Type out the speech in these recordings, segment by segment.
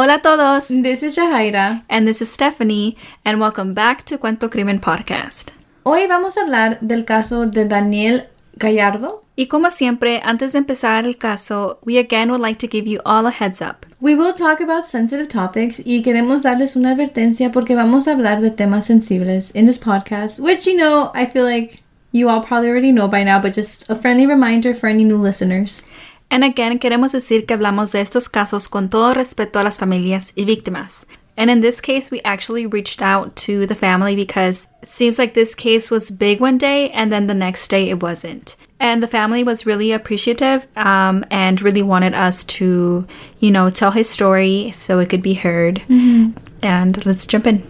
Hola a todos. This is Jahaira. And this is Stephanie. And welcome back to Cuento Crimen Podcast. Hoy vamos a hablar del caso de Daniel Gallardo. Y como siempre, antes de empezar el caso, we again would like to give you all a heads up. We will talk about sensitive topics y queremos darles una advertencia porque vamos a hablar de temas sensibles in this podcast, which, I feel like you all probably already know by now, but just a friendly reminder for any new listeners. And again, queremos decir que hablamos de estos casos con todo respeto a las familias y víctimas. And in this case, we actually reached out to the family because it seems like this case was big one day and then the next day it wasn't. And the family was really appreciative and really wanted us to, tell his story so it could be heard. Mm-hmm. And let's jump in.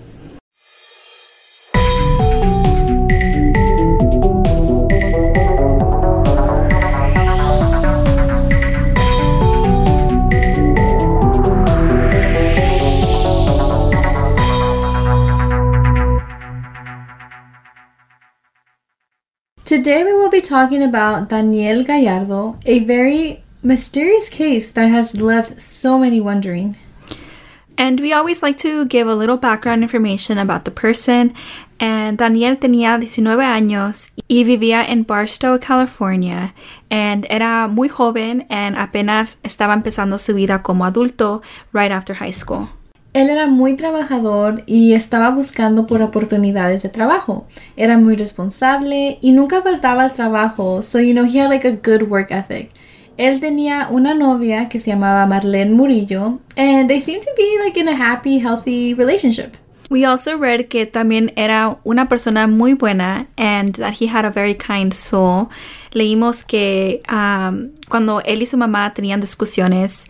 Today we will be talking about Daniel Gallardo, a very mysterious case that has left so many wondering. And we always like to give a little background information about the person. And Daniel tenía 19 años y vivía en Barstow, California. And era muy joven and apenas estaba empezando su vida como adulto right after high school. Él era muy trabajador y estaba buscando por oportunidades de trabajo. Era muy responsable y nunca faltaba al trabajo, so he had like a good work ethic. Él tenía una novia que se llamaba Marlene Murillo, and they seemed to be like in a happy, healthy relationship. We also read que también era una persona muy buena and that he had a very kind soul. Leímos que cuando él y su mamá tenían discusiones,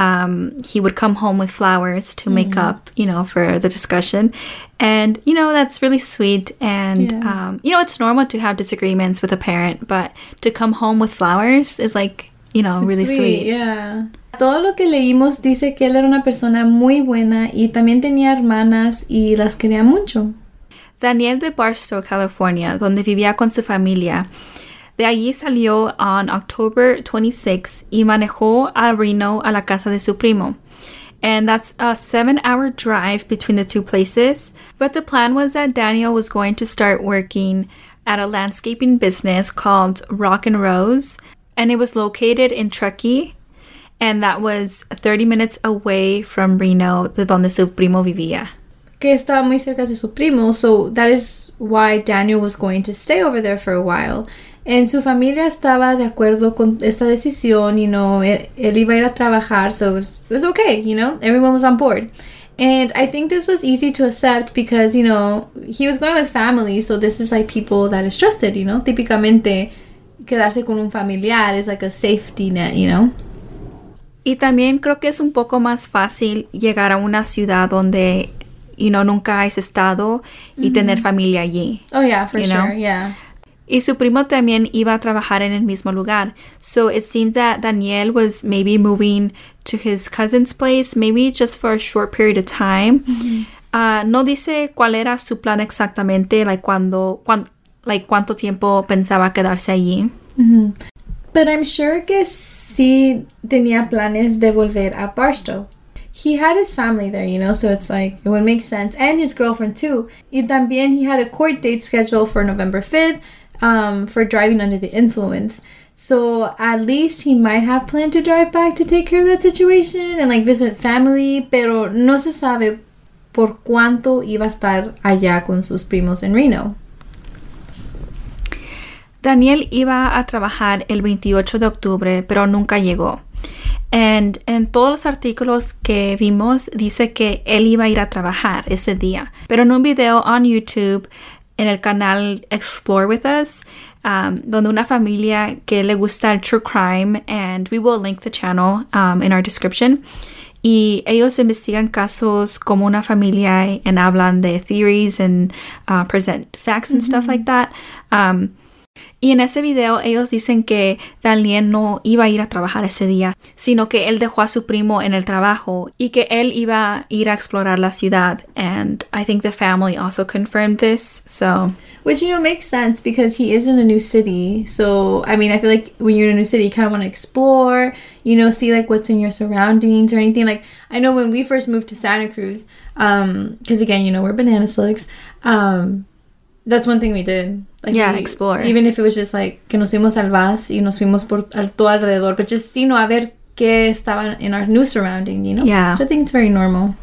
he would come home with flowers to make up, for the discussion. And, that's really sweet. And, it's normal to have disagreements with a parent, but to come home with flowers is like, really sweet. Yeah. Todo lo que leímos dice que él era una persona muy buena y también tenía hermanas y las quería mucho. Daniel de Barstow, California, donde vivía con su familia. De allí salió on October 26 y manejó a Reno a la casa de su primo. And that's a 7-hour drive between the two places. But the plan was that Daniel was going to start working at a landscaping business called Rock and Rose. And it was located in Truckee. And that was 30 minutes away from Reno, de donde su primo vivía. Que estaba muy cerca de su primo, so that is why Daniel was going to stay over there for a while. And su familia estaba de acuerdo con esta decisión, él iba a ir a trabajar, so it was okay, everyone was on board. And I think this was easy to accept because, he was going with family, so this is like people that is trusted, Típicamente, quedarse con un familiar is like a safety net, Y también creo que es un poco más fácil llegar a una ciudad donde, nunca has estado y tener familia allí. Oh, yeah, for sure, yeah. Y su primo también iba a trabajar en el mismo lugar. So it seemed that Daniel was maybe moving to his cousin's place, maybe just for a short period of time. Mm-hmm. No dice cuál era su plan exactamente, cuánto tiempo pensaba quedarse allí. Mm-hmm. But I'm sure que sí tenía planes de volver a Barstow. He had his family there, so it's like, it would make sense. And his girlfriend too. Y también he had a court date scheduled for November 5th for driving under the influence. So at least he might have planned to drive back to take care of that situation and visit family, pero no se sabe por cuánto iba a estar allá con sus primos en Reno. Daniel iba a trabajar el 28 de octubre, pero nunca llegó. And en todos los artículos que vimos dice que él iba a ir a trabajar ese día. Pero en un video on YouTube, en el canal Explore With Us, donde una familia que le gusta el true crime, and we will link the channel in our description. Y ellos investigan casos como una familia and hablan de theories and present facts and stuff like that. Y en ese video ellos dicen que Daniel no iba a ir a trabajar ese día, sino que él dejó a su primo en el trabajo y que él iba a ir a explorar la ciudad. And I think the family also confirmed this, so... Which, makes sense because he is in a new city. So, I mean, I feel like when you're in a new city, you kind of want to explore, see, like, what's in your surroundings or anything. Like, I know when we first moved to Santa Cruz, because, again, we're banana slugs, that's one thing we did. Like, explore. Even if it was just, like, que nos fuimos al Vaz y nos fuimos por todo alrededor. But just, a ver qué estaba in our new surrounding, Yeah. So I think it's very normal.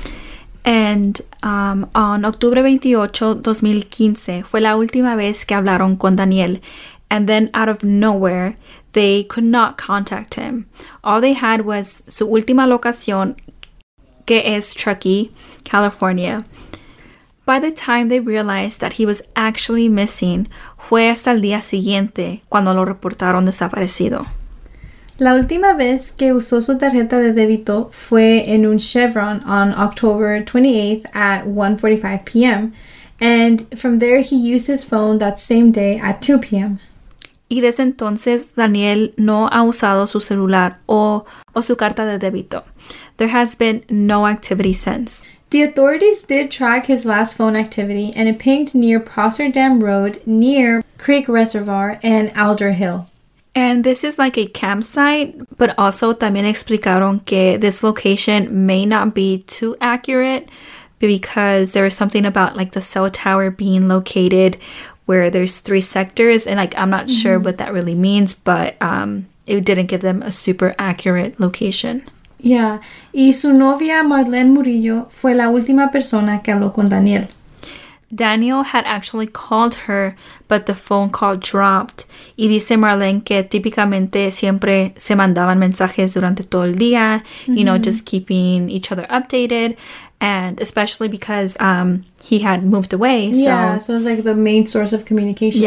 And on Octubre 28, 2015, fue la última vez que hablaron con Daniel. And then out of nowhere, they could not contact him. All they had was su última locación, que es Truckee, California. By the time they realized that he was actually missing, fue hasta el día siguiente cuando lo reportaron desaparecido. La última vez que usó su tarjeta de débito fue en un Chevron on October 28th at 1:45 p.m. And from there, he used his phone that same day at 2 p.m. Y desde entonces, Daniel no ha usado su celular o su carta de débito. There has been no activity since. The authorities did track his last phone activity, and it pinged near Prosser Dam Road, near Creek Reservoir, and Alder Hill. And this is like a campsite, but also también explicaron que this location may not be too accurate because there is something about like the cell tower being located where there's 3 sectors, and like I'm not sure what that really means, but it didn't give them a super accurate location. Yeah, y su novia Marlene Murillo fue la última persona que habló con Daniel. Daniel had actually called her, but the phone call dropped. Y dice Marlene que típicamente siempre se mandaban mensajes durante todo el día, just keeping each other updated, and especially because he had moved away. Yeah, so it was like the main source of communication.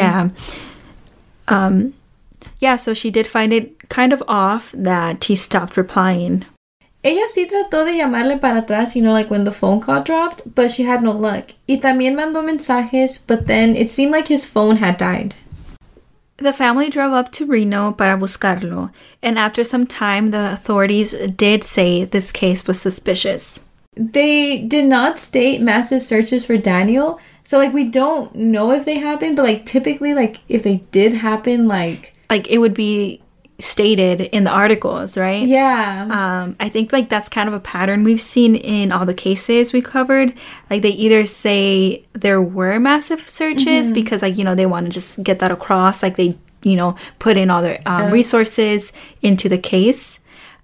Yeah. So she did find it kind of off that he stopped replying. Ella sí trató de llamarle para atrás, like when the phone call dropped, but she had no luck. Y también mandó mensajes, but then it seemed like his phone had died. The family drove up to Reno para buscarlo, and after some time, the authorities did say this case was suspicious. They did not state massive searches for Daniel, so, like, we don't know if they happened, but, like, typically, like, if they did happen, like, it would be stated in the articles, right? Yeah. I think like that's kind of a pattern we've seen in all the cases we covered. Like they either say there were massive searches because like, they want to just get that across. Like they, put in all their resources into the case.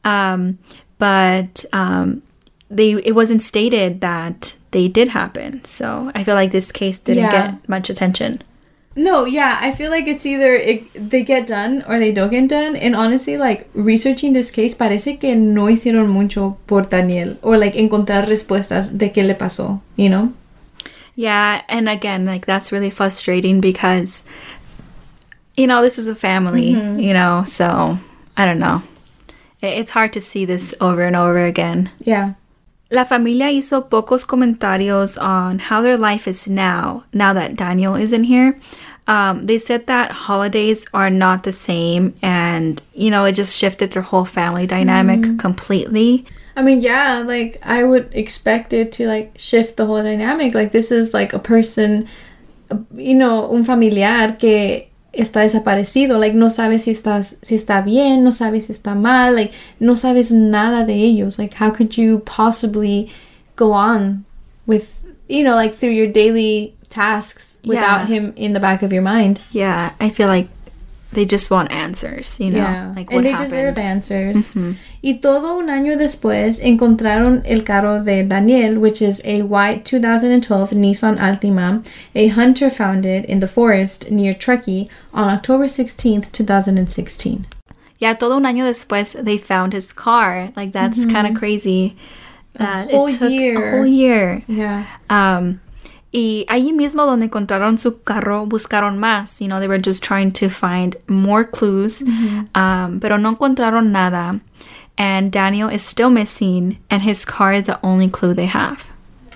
But it wasn't stated that they did happen. So I feel like this case didn't get much attention. No, yeah, I feel like it's either they get done or they don't get done. And honestly, like, researching this case, parece que no hicieron mucho por Daniel. Or, like, encontrar respuestas de qué le pasó, Yeah, and again, like, that's really frustrating because, this is a family, so, I don't know. It's hard to see this over and over again. Yeah. La familia hizo pocos comentarios on how their life is now that Daniel isn't here. They said that holidays are not the same and, it just shifted their whole family dynamic completely. I mean, yeah, like, I would expect it to, like, shift the whole dynamic. Like, this is, like, a person, un familiar que está desaparecido. Like, no sabes si está bien, no sabes si está mal. Like, no sabes nada de ellos. Like, how could you possibly go on with, like, through your daily tasks without him in the back of your mind? Yeah, I feel like they just want answers, Yeah, like what and they happened. Deserve answers. Y todo un año después encontraron el carro de Daniel, which is a white 2012 Nissan Altima. A hunter found it in the forest near Truckee on October 16th, 2016. Yeah, todo un año después they found his car. Like, that's kind of crazy. That a whole year. Yeah. Y allí mismo donde encontraron su carro, buscaron más. They were just trying to find more clues. Pero no encontraron nada. And Daniel is still missing, and his car is the only clue they have.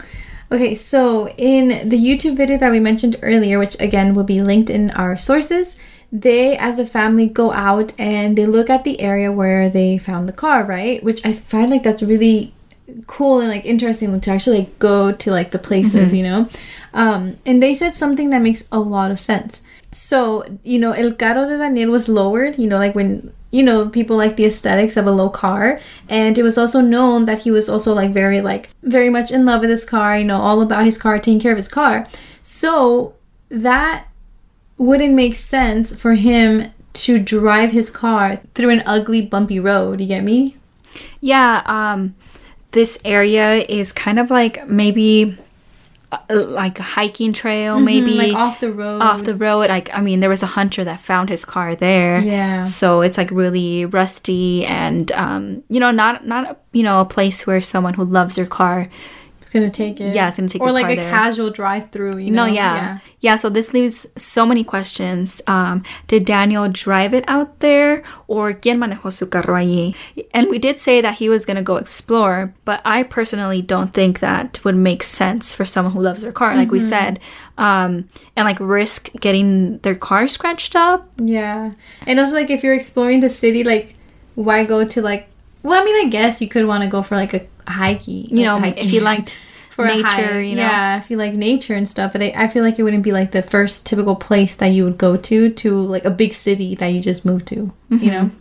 Okay, so in the YouTube video that we mentioned earlier, which again will be linked in our sources, they as a family go out and they look at the area where they found the car, right? Which I find like that's really cool and like interesting to actually like go to like the places, you know? And they said something that makes a lot of sense. So, you know, el carro de Daniel was lowered, you know, like when, you know, people like the aesthetics of a low car. And it was also known that he was also like very much in love with his car, you know, all about his car, taking care of his car. So that wouldn't make sense for him to drive his car through an ugly, bumpy road. You get me? Yeah, this area is kind of like maybe like a hiking trail, maybe like off the road. Like, I mean, there was a hunter that found his car there. Yeah. So it's like really rusty and, you know, not you know, a place where someone who loves their car gonna take it. Yeah, it's gonna take or the like car a there. casual drive-through, you know? No, yeah. So this leaves so many questions. Did Daniel drive it out there, or quién manejó su carro allí? And we did say that he was gonna go explore, but I personally don't think that would make sense for someone who loves their car, like we said, and like risk getting their car scratched up. Yeah, and also like if you're exploring the city, like why go to like? Well, I mean, I guess you could want to go for like a hikey, you know, if you liked for nature, you know. Yeah, if you like nature and stuff. But I feel like it wouldn't be like the first typical place that you would go to like a big city that you just moved to, you know.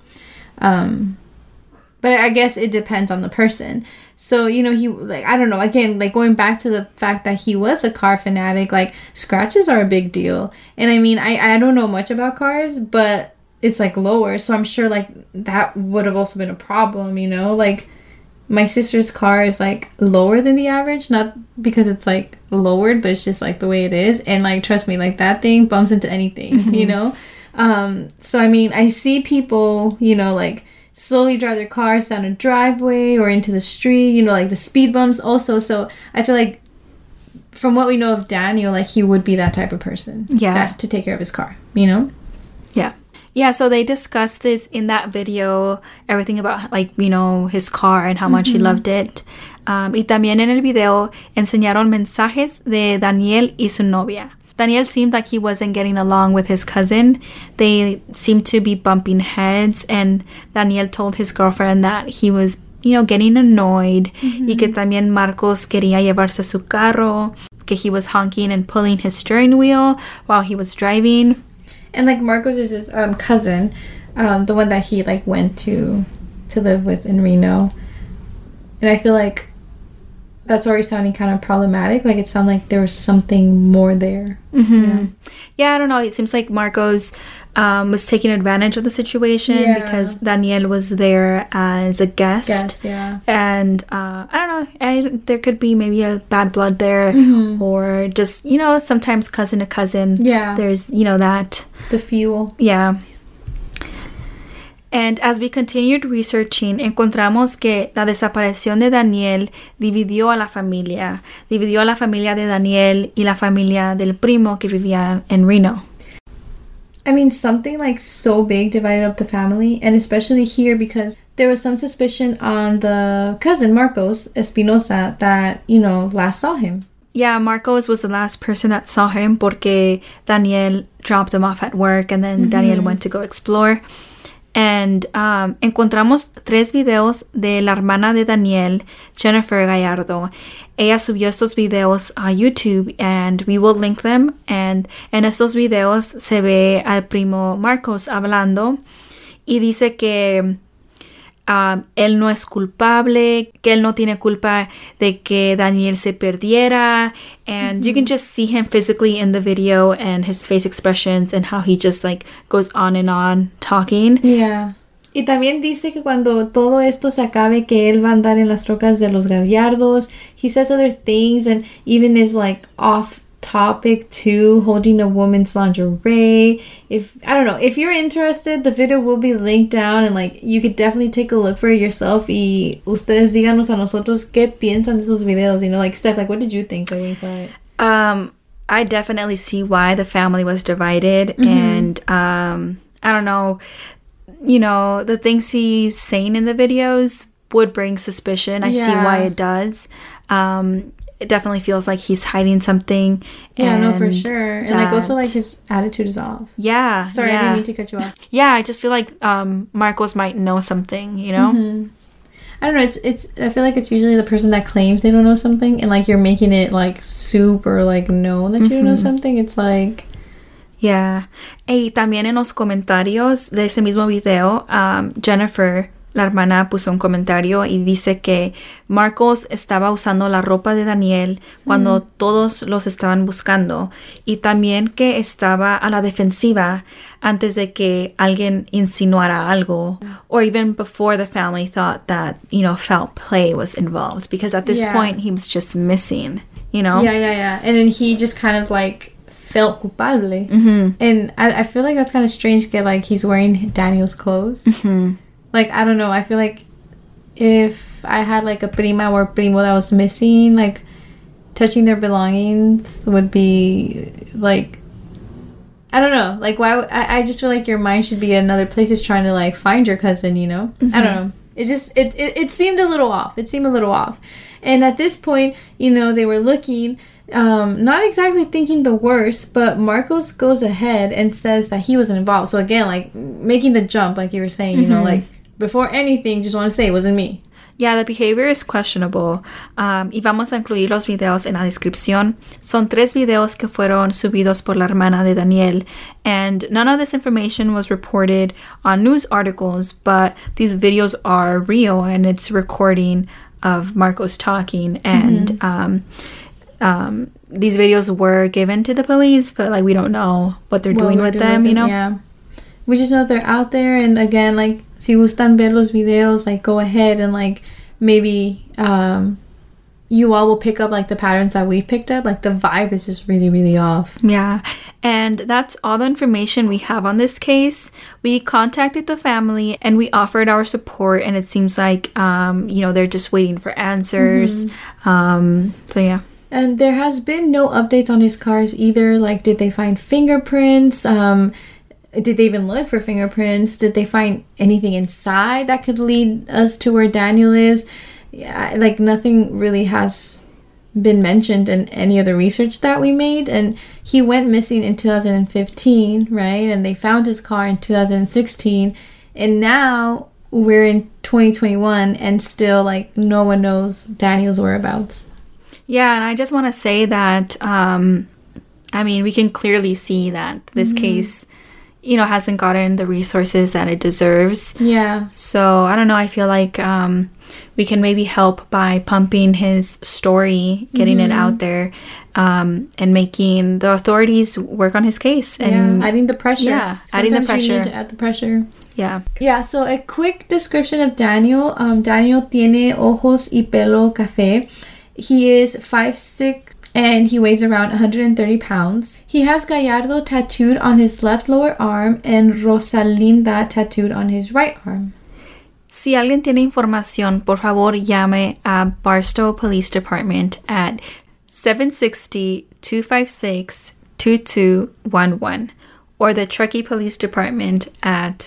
But I guess it depends on the person. So, you know, he like, I don't know, again, like going back to the fact that he was a car fanatic, like scratches are a big deal. And I mean, I don't know much about cars, but it's like lower, so I'm sure like that would have also been a problem, you know. Like my sister's car is like lower than the average, not because it's like lowered, but it's just like the way it is. And like trust me, like that thing bumps into anything, you know. So I mean, I see people, you know, like slowly drive their cars down a driveway or into the street, you know, like the speed bumps also. So I feel like from what we know of Daniel, like he would be that type of person, to take care of his car, you know. Yeah, so they discussed this in that video, everything about, like, you know, his car and how much he loved it. Y también en el video enseñaron mensajes de Daniel y su novia. Daniel seemed like he wasn't getting along with his cousin. They seemed to be bumping heads, and Daniel told his girlfriend that he was, you know, getting annoyed. Y que también Marcos quería llevarse su carro, que he was honking and pulling his steering wheel while he was driving. And like Marcos is his cousin, the one that he like went to live with in Reno. And I feel like that's already sounding kind of problematic. Like it sounded like there was something more there. Yeah, I don't know. It seems like Marcos was taking advantage of the situation because Daniel was there as a guest. And I don't know. There could be maybe a bad blood there, or just, you know, sometimes cousin to cousin. Yeah. There's, you know, that. The fuel. Yeah. And as we continued researching, encontramos que la desaparición de Daniel dividió a la familia. Dividió a la familia de Daniel y la familia del primo que vivía en Reno. I mean, something like so big divided up the family, and especially here because there was some suspicion on the cousin, Marcos Espinosa, that, you know, last saw him. Yeah, Marcos was the last person that saw him porque Daniel dropped him off at work and then Daniel went to go explore. And encontramos 3 videos de la hermana de Daniel, Jennifer Gallardo. Ella subió estos videos a YouTube and we will link them. And en estos videos se ve al primo Marcos hablando y dice que él no es culpable, que él no tiene culpa de que Daniel se perdiera. And you can just see him physically in the video and his face expressions and how he just like goes on and on talking. Yeah. Y también dice que cuando todo esto se acabe, que él va a andar en las trocas de los Gallardos. He says other things and even is like off topic too, holding a woman's lingerie. I don't know, if you're interested, the video will be linked down and like you could definitely take a look for it yourself. Y ustedes díganos a nosotros qué piensan de esos videos, you know, like Steph, like what did you think when you saw it? I definitely see why the family was divided. And I don't know, you know, the things he's saying in the videos would bring suspicion. I see why it does. it definitely feels like he's hiding something. Yeah, no, for sure. And like also like his attitude is off. Yeah. Sorry, I didn't mean to cut you off. Yeah, I just feel like Marcos might know something, you know? Mm-hmm. I don't know, it's I feel like it's usually the person that claims they don't know something and like you're making it like super like known that you don't know something. It's like yeah. Y también en los comentarios de ese mismo video, Jennifer, la hermana, puso un comentario y dice que Marcos estaba usando la ropa de Daniel cuando todos los estaban buscando y también que estaba a la defensiva antes de que alguien insinuara algo, or even before the family thought that, you know, foul play was involved, because at this point he was just missing, you know? Yeah. And then he just kind of like felt culpable. And I feel like that's kind of strange that like he's wearing Daniel's clothes. Like, I don't know, I feel like if I had like a prima or primo that was missing, like touching their belongings would be like, I don't know, like why I just feel like your mind should be in another place is trying to like find your cousin, you know? I don't know. It just it seemed a little off. And at this point, you know, they were looking, not exactly thinking the worst, but Marcos goes ahead and says that he wasn't involved. So again, like making the jump, like you were saying, you know, like before anything, just want to say it wasn't me. Yeah, the behavior is questionable. Y vamos a incluir los videos en la descripción. Son 3 videos que fueron subidos por la hermana de Daniel. And none of this information was reported on news articles, but these videos are real and it's recording of Marcos talking. And these videos were given to the police, but like we don't know what they're doing with them, you know? Yeah. We just know they're out there, and again, like, si gustan ver los videos, like, go ahead and, like, maybe you all will pick up, like, the patterns that we picked up. Like, the vibe is just really, really off. Yeah, and that's all the information we have on this case. We contacted the family, and we offered our support, and it seems like, you know, they're just waiting for answers. So, yeah. And there has been no updates on his cars either. Like, did they find fingerprints? Did they even look for fingerprints? Did they find anything inside that could lead us to where Daniel is? Yeah, like nothing really has been mentioned in any of the research that we made. And he went missing in 2015, right? And they found his car in 2016. And now we're in 2021 and still like no one knows Daniel's whereabouts. Yeah, and I just want to say that, I mean, we can clearly see that this case, you know, hasn't gotten the resources that it deserves. Yeah. So, I don't know, I feel like we can maybe help by pumping his story, getting it out there, and making the authorities work on his case. And adding the pressure. Yeah, adding the pressure. You need to add the pressure. Yeah. Yeah, so a quick description of Daniel. Daniel tiene ojos y pelo café. He is 5'6", and he weighs around 130 pounds. He has Gallardo tattooed on his left lower arm and Rosalinda tattooed on his right arm. Si alguien tiene información, por favor llame a Barstow Police Department at 760-256-2211 or the Truckee Police Department at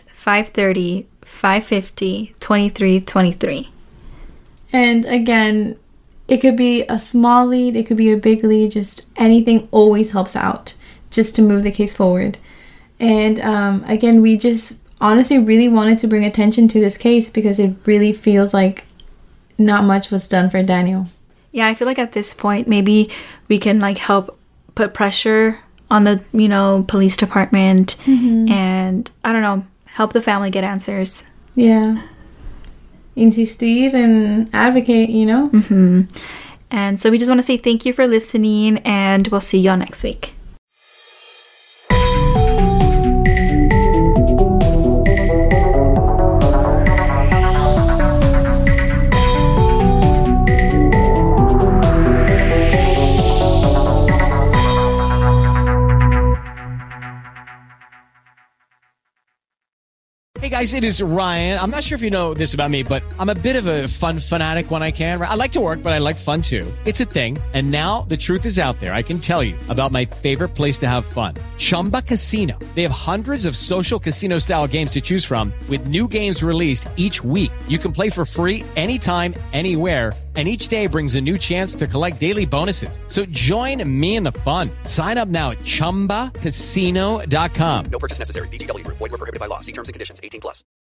530-550-2323. And again, it could be a small lead, it could be a big lead, just anything always helps out just to move the case forward. And again, we just honestly really wanted to bring attention to this case because it really feels like not much was done for Daniel. Yeah, I feel like at this point, maybe we can like help put pressure on the, you know, police department and, I don't know, help the family get answers. Yeah. Insistir and advocate, you know? And so we just want to say thank you for listening, and we'll see y'all next week. Hey guys, it is Ryan. I'm not sure if you know this about me, but I'm a bit of a fun fanatic when I can. I like to work, but I like fun too. It's a thing. And now the truth is out there. I can tell you about my favorite place to have fun. Chumba Casino. They have hundreds of social casino style games to choose from with new games released each week. You can play for free anytime, anywhere. And each day brings a new chance to collect daily bonuses. So join me in the fun. Sign up now at ChumbaCasino.com. No purchase necessary. VGW Group. Void where prohibited by law. See terms and conditions. 18+.